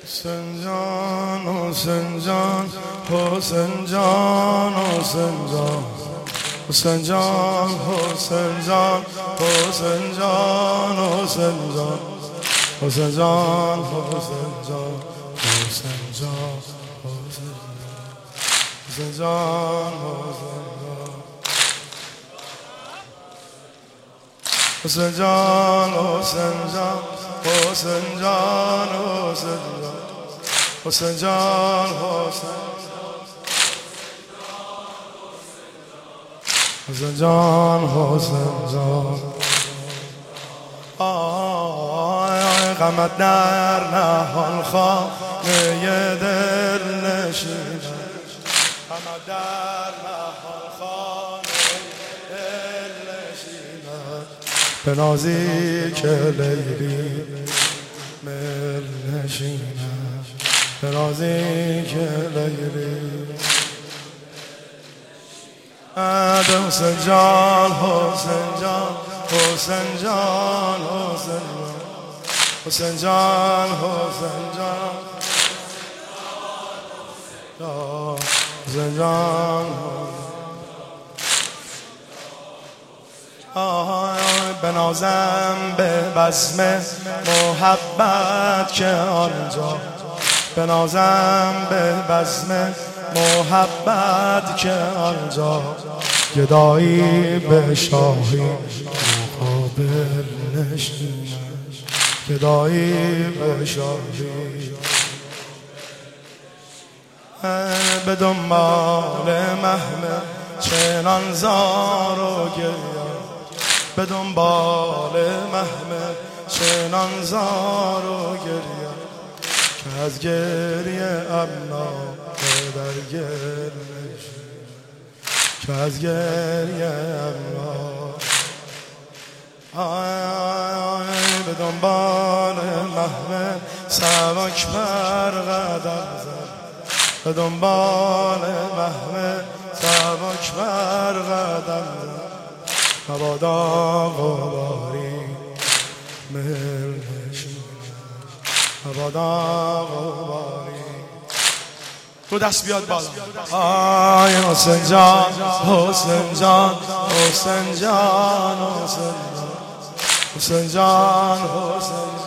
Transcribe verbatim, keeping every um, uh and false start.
حسین جان حسین جان حسین جان حسین جان حسین جان حسین جان حسین جان حسین جان حسین جان حسین جان حسین جان حسین جان حسین جان حسین جان حسین جان حسین جان حسین جان حسین جان آی غمت در نهان خانه دل نشینم غمت در نهان خانه دل نشینم به نازیک لیلی مل نشینم به نازیک لیلی حسین جان حسین جان حسین جان حسین جان حسین جان حسین جان بنازم به بزم محبت که آنجا بنازم به بزم محبت که آنجا گدایی به شاهی مقابل نشینم گدایی به شاهی به دنبال محمل چنان زار و گریه به دنبال محمل چنان زار و گریه که از گریه اما در گل که از گریه اما آی آی به دنبال محمل سبک پر قدم زد به دنبال محمل سبک پر قدم زد مبادا غباری مل نشینم مبادا غباری تو دست بیاد بالا آی حسین جان حسین جان حسین جان حسین جان حسین جان حسین